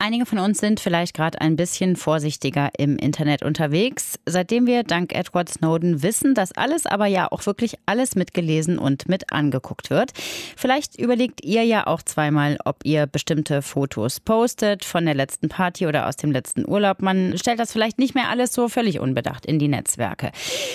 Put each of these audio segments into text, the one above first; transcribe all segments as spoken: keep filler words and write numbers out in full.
Einige von uns sind vielleicht gerade ein bisschen vorsichtiger im Internet unterwegs, seitdem wir dank Edward Snowden wissen, dass alles, aber ja auch wirklich alles mitgelesen und mit angeguckt wird. Vielleicht überlegt ihr ja auch zweimal, ob ihr bestimmte Fotos postet von der letzten Party oder aus dem letzten Urlaub. Man stellt das vielleicht nicht mehr alles so völlig unbedacht in die Netzwerke.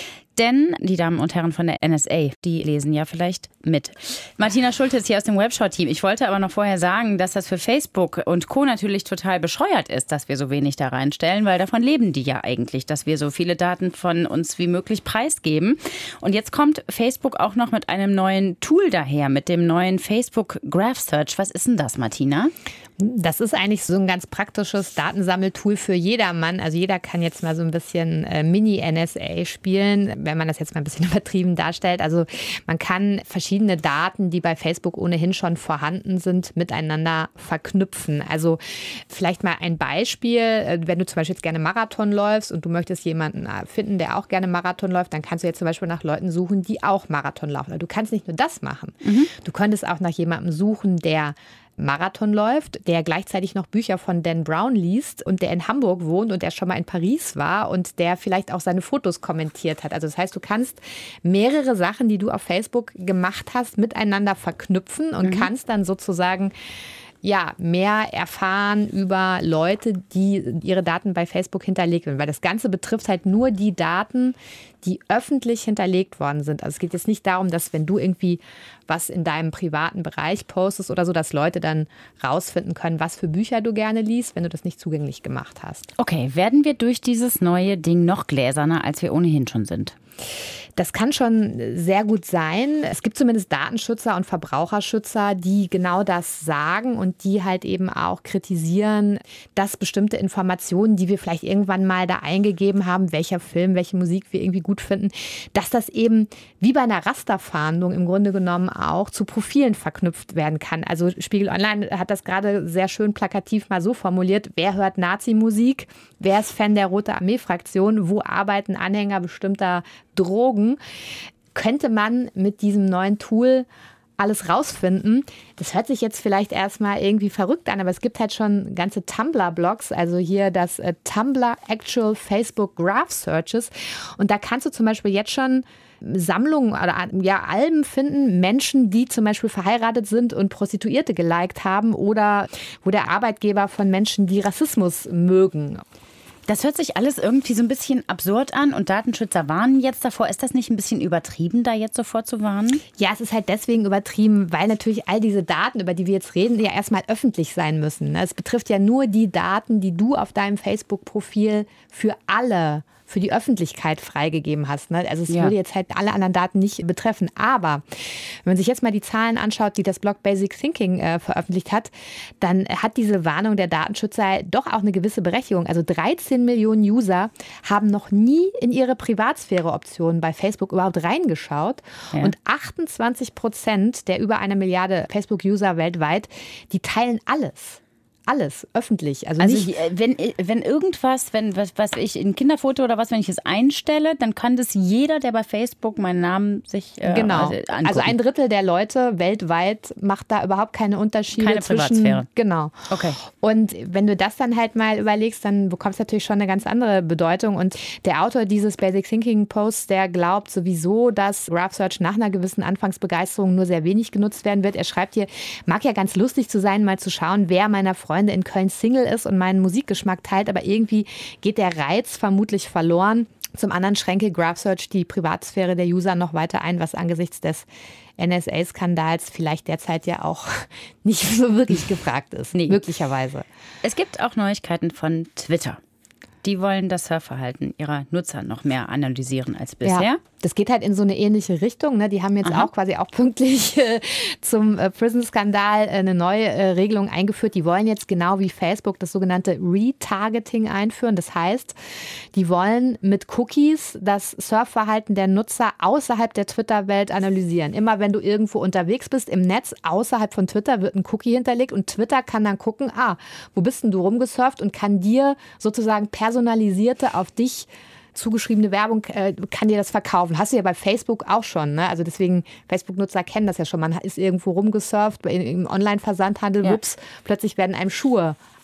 Denn die Damen und Herren von der N S A, die lesen ja vielleicht mit. Martina Schulte ist hier aus dem Webshot-Team. Ich wollte aber noch vorher sagen, dass das für Facebook und Co. natürlich total bescheuert ist, dass wir so wenig da reinstellen, weil davon leben die ja eigentlich, dass wir so viele Daten von uns wie möglich preisgeben. Und jetzt kommt Facebook auch noch mit einem neuen Tool daher, mit dem neuen Facebook Graph Search. Was ist denn das, Martina? Das ist eigentlich so ein ganz praktisches Datensammeltool für jedermann. Also jeder kann jetzt mal so ein bisschen äh, Mini-N S A spielen, wenn man das jetzt mal ein bisschen übertrieben darstellt. Also man kann verschiedene Daten, die bei Facebook ohnehin schon vorhanden sind, miteinander verknüpfen. Also vielleicht mal ein Beispiel, wenn du zum Beispiel jetzt gerne Marathon läufst und du möchtest jemanden finden, der auch gerne Marathon läuft, dann kannst du jetzt zum Beispiel nach Leuten suchen, die auch Marathon laufen. Also du kannst nicht nur das machen. Mhm. Du könntest auch nach jemandem suchen, der Marathon läuft, der gleichzeitig noch Bücher von Dan Brown liest und der in Hamburg wohnt und der schon mal in Paris war und der vielleicht auch seine Fotos kommentiert hat. Also das heißt, du kannst mehrere Sachen, die du auf Facebook gemacht hast, miteinander verknüpfen und mhm. kannst dann sozusagen ja, mehr erfahren über Leute, die ihre Daten bei Facebook hinterlegt werden. Weil das Ganze betrifft halt nur die Daten, die öffentlich hinterlegt worden sind. Also es geht jetzt nicht darum, dass wenn du irgendwie was in deinem privaten Bereich postest oder so, dass Leute dann rausfinden können, was für Bücher du gerne liest, wenn du das nicht zugänglich gemacht hast. Okay, werden wir durch dieses neue Ding noch gläserner, als wir ohnehin schon sind? Das kann schon sehr gut sein. Es gibt zumindest Datenschützer und Verbraucherschützer, die genau das sagen und die halt eben auch kritisieren, dass bestimmte Informationen, die wir vielleicht irgendwann mal da eingegeben haben, welcher Film, welche Musik wir irgendwie gut finden, dass das eben wie bei einer Rasterfahndung im Grunde genommen auch zu Profilen verknüpft werden kann. Also Spiegel Online hat das gerade sehr schön plakativ mal so formuliert: Wer hört Nazi-Musik? Wer ist Fan der Rote Armee-Fraktion? Wo arbeiten Anhänger bestimmter Drogen? Könnte man mit diesem neuen Tool alles rausfinden. Das hört sich jetzt vielleicht erstmal irgendwie verrückt an, aber es gibt halt schon ganze Tumblr-Blogs, also hier das äh, Tumblr Actual Facebook Graph Searches. Und da kannst du zum Beispiel jetzt schon Sammlungen oder ja, Alben finden, Menschen, die zum Beispiel verheiratet sind und Prostituierte geliked haben oder wo der Arbeitgeber von Menschen, die Rassismus mögen. Das hört sich alles irgendwie so ein bisschen absurd an und Datenschützer warnen jetzt davor. Ist das nicht ein bisschen übertrieben, da jetzt sofort zu warnen? Ja, es ist halt deswegen übertrieben, weil natürlich all diese Daten, über die wir jetzt reden, ja erstmal öffentlich sein müssen. Es betrifft ja nur die Daten, die du auf deinem Facebook-Profil für alle für die Öffentlichkeit freigegeben hast. Also es ja. würde jetzt halt alle anderen Daten nicht betreffen. Aber wenn man sich jetzt mal die Zahlen anschaut, die das Blog Basic Thinking äh, veröffentlicht hat, dann hat diese Warnung der Datenschützer doch auch eine gewisse Berechtigung. Also dreizehn Millionen User haben noch nie in ihre Privatsphäre-Optionen bei Facebook überhaupt reingeschaut. Ja. Und achtundzwanzig Prozent der über eine Milliarde Facebook-User weltweit, die teilen alles. Alles öffentlich. Also, also nicht wenn, wenn irgendwas, wenn was, was ich, ein Kinderfoto oder was, wenn ich es einstelle, dann kann das jeder, der bei Facebook meinen Namen sich äh, genau. also, angucken. Also ein Drittel der Leute weltweit macht da überhaupt keine Unterschiede keine zwischen. Privatsphäre. Genau. Okay. Und wenn du das dann halt mal überlegst, dann bekommst du natürlich schon eine ganz andere Bedeutung. Und der Autor dieses Basic Thinking Posts, der glaubt sowieso, dass Graph Search nach einer gewissen Anfangsbegeisterung nur sehr wenig genutzt werden wird. Er schreibt hier, mag ja ganz lustig zu sein, mal zu schauen, wer meiner Freunde in Köln Single ist und meinen Musikgeschmack teilt, aber irgendwie geht der Reiz vermutlich verloren. Zum anderen schränke Graph Search die Privatsphäre der User noch weiter ein, was angesichts des N S A-Skandals vielleicht derzeit ja auch nicht so wirklich gefragt ist. Nee. Möglicherweise. Es gibt auch Neuigkeiten von Twitter. Die wollen das Surfverhalten ihrer Nutzer noch mehr analysieren als bisher. Ja, das geht halt in so eine ähnliche Richtung. Ne? Die haben jetzt Aha. auch quasi auch pünktlich äh, zum äh, Prison-Skandal äh, eine neue äh, Regelung eingeführt. Die wollen jetzt genau wie Facebook das sogenannte Retargeting einführen. Das heißt, die wollen mit Cookies das Surfverhalten der Nutzer außerhalb der Twitter-Welt analysieren. Immer wenn du irgendwo unterwegs bist im Netz, außerhalb von Twitter wird ein Cookie hinterlegt und Twitter kann dann gucken, ah, wo bist denn du rumgesurft und kann dir sozusagen personalisierte auf dich zugeschriebene Werbung, äh, kann dir das verkaufen. Hast du ja bei Facebook auch schon. Ne? Also deswegen, Facebook-Nutzer kennen das ja schon. Man ist irgendwo rumgesurft im Online-Versandhandel, ja. wups, plötzlich werden einem Schuhe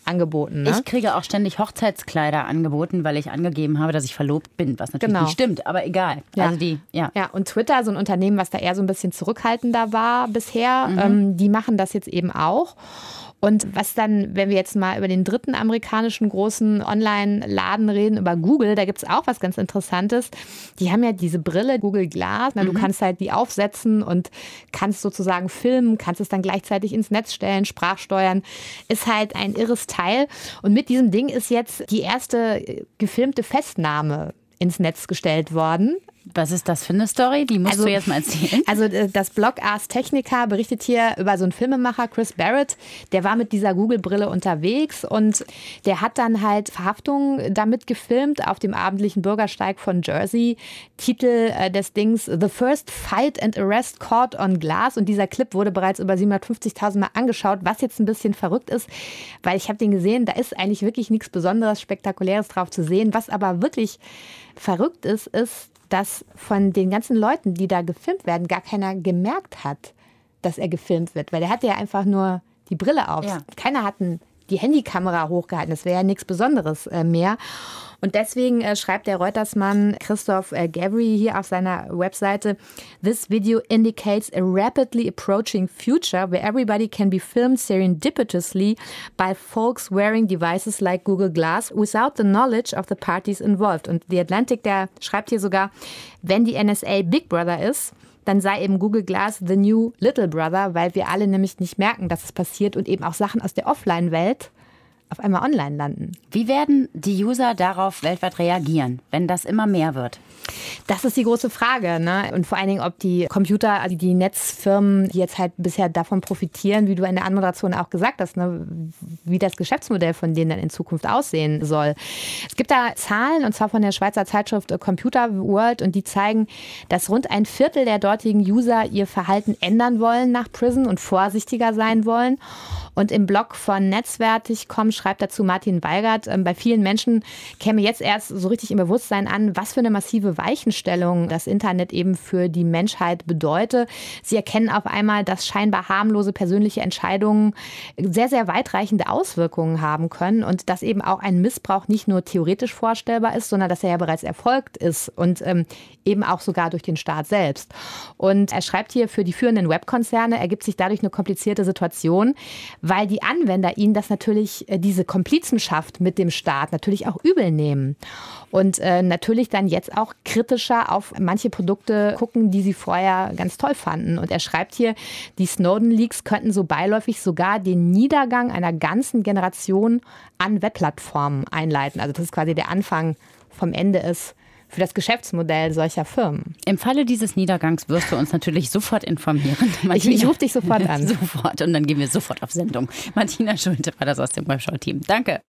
angeboten. Ne? Ich kriege auch ständig Hochzeitskleider angeboten, weil ich angegeben habe, dass ich verlobt bin, was natürlich genau. nicht stimmt, aber egal. Ja. Also die, ja. ja, und Twitter, so ein Unternehmen, was da eher so ein bisschen zurückhaltender war bisher, mhm. ähm, die machen das jetzt eben auch. Und was dann, wenn wir jetzt mal über den dritten amerikanischen großen Online-Laden reden, über Google, da gibt es auch was ganz Interessantes. Die haben ja diese Brille, Google Glass. Na, du mhm. kannst halt die aufsetzen und kannst sozusagen filmen, kannst es dann gleichzeitig ins Netz stellen, Sprachsteuern. Ist halt ein irres Teil. Und mit diesem Ding ist jetzt die erste gefilmte Festnahme ins Netz gestellt worden. Was ist das für eine Story? Die musst also, du jetzt mal erzählen. Also das Blog Ars Technica berichtet hier über so einen Filmemacher, Chris Barrett. Der war mit dieser Google-Brille unterwegs und der hat dann halt Verhaftungen damit gefilmt auf dem abendlichen Bürgersteig von Jersey. Titel äh, des Dings The First Fight and Arrest Caught on Glass. Und dieser Clip wurde bereits über siebenhundertfünfzigtausend Mal angeschaut, was jetzt ein bisschen verrückt ist, weil ich habe den gesehen, da ist eigentlich wirklich nichts Besonderes, Spektakuläres drauf zu sehen. Was aber wirklich verrückt ist, ist, dass von den ganzen Leuten, die da gefilmt werden, gar keiner gemerkt hat, dass er gefilmt wird. Weil der hatte ja einfach nur die Brille auf. Ja. Keiner hat die Handykamera hochgehalten. Das wäre ja nichts Besonderes äh, mehr. Und deswegen äh, schreibt der Reuters-Mann Christoph äh, Gavry hier auf seiner Webseite, This video indicates a rapidly approaching future where everybody can be filmed serendipitously by folks wearing devices like Google Glass without the knowledge of the parties involved. Und The Atlantic, der schreibt hier sogar, wenn die N S A Big Brother ist, dann sei eben Google Glass the new Little Brother, weil wir alle nämlich nicht merken, dass es passiert und eben auch Sachen aus der Offline-Welt auf einmal online landen. Wie werden die User darauf weltweit reagieren, wenn das immer mehr wird? Das ist die große Frage, ne? Und vor allen Dingen, ob die Computer, also die Netzfirmen, die jetzt halt bisher davon profitieren, wie du in der Anmoderation auch gesagt hast, ne? Wie das Geschäftsmodell von denen dann in Zukunft aussehen soll. Es gibt da Zahlen, und zwar von der Schweizer Zeitschrift Computer World, und die zeigen, dass rund ein Viertel der dortigen User ihr Verhalten ändern wollen nach Prison und vorsichtiger sein wollen. Und im Blog von Netzwertig Punkt com schreibt dazu Martin Weigert, bei vielen Menschen käme jetzt erst so richtig im Bewusstsein an, was für eine massive Weichenstellung das Internet eben für die Menschheit bedeutet. Sie erkennen auf einmal, dass scheinbar harmlose persönliche Entscheidungen sehr, sehr weitreichende Auswirkungen haben können und dass eben auch ein Missbrauch nicht nur theoretisch vorstellbar ist, sondern dass er ja bereits erfolgt ist und ähm, eben auch sogar durch den Staat selbst. Und er schreibt hier, für die führenden Webkonzerne ergibt sich dadurch eine komplizierte Situation, weil die Anwender ihnen das natürlich, äh, diese Komplizenschaft mit dem Staat natürlich auch übel nehmen. Und äh, natürlich dann jetzt auch kritischer auf manche Produkte gucken, die sie vorher ganz toll fanden. Und er schreibt hier, die Snowden-Leaks könnten so beiläufig sogar den Niedergang einer ganzen Generation an Webplattformen einleiten. Also das ist quasi der Anfang vom Ende ist für das Geschäftsmodell solcher Firmen. Im Falle dieses Niedergangs wirst du uns natürlich sofort informieren. Martina, ich, ich rufe dich sofort an. Sofort, und dann gehen wir sofort auf Sendung. Martina Schulte war das aus dem Webshow-Team. Danke.